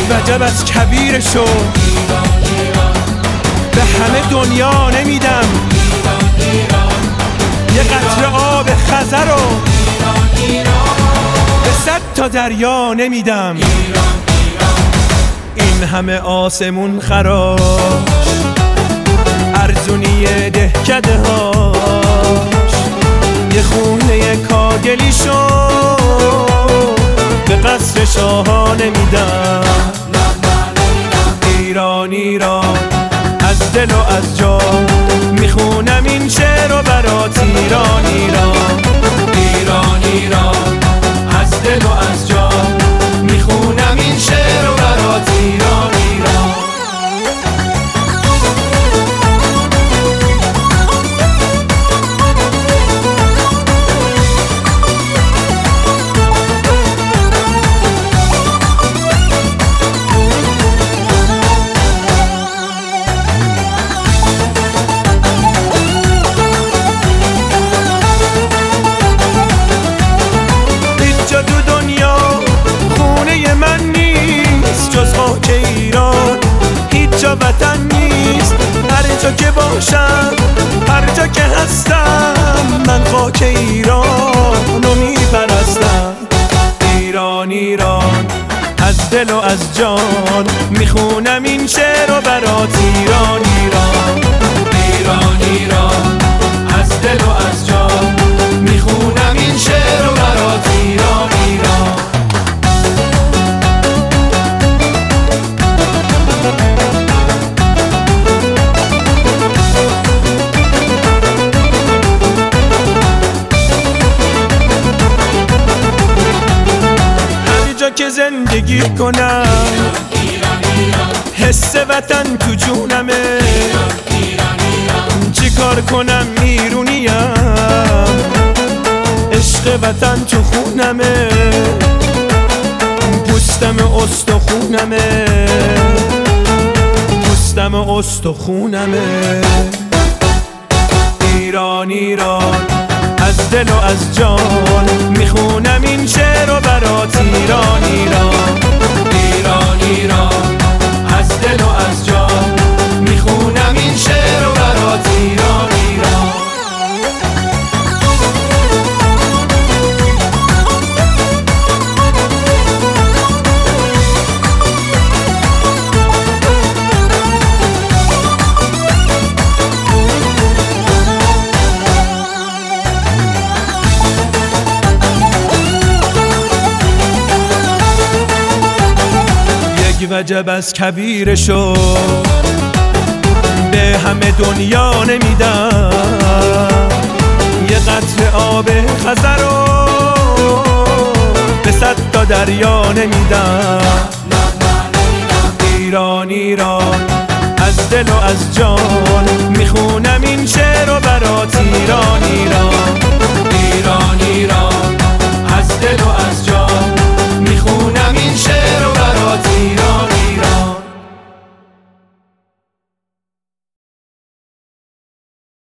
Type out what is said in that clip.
وجب از کبیرشو به همه دنیا نمیدم. یه قطره آب خزر رو به 100 تا دریا نمیدم. این همه آسمون خراش ارزونی دهکده هاش، یه خونه کاگلی شو به قصر شاها نمیدم. ایران ایران از دل و از جان میخونم این شعر رو برات. ایران ایران ایران ایران از دل و از جان میخونم این شعر رو برات. ایران ایران وطن نیست. هر جا که باشم هر جا که هستم من خاک ایران رو میپرستم. ایران ایران از دل و از جان میخونم این شعر رو برات. ایران ایران ایران ایران از دل و از جان میخونم این شعر رو برات. ایران ایران که زندگی کنم حس وطن تو جونمه. چی کار کنم ایرونیم عشق وطن تو خونمه. پوستم استخونمه پوستم استخونمه. ایران ایران از دل و از جان میخونم این شعر رو برات. ایران ایران ایران ایران از دل و از جان میخونم این شعر رو برات. ایران ایران وجب از کبیرشو به همه دنیا نمیدم. یه قطره آب خزر رو به 100 تا دریا نمیدم. ایران ایران از دل و از جان میخونم این شعر رو برات. ایران ایران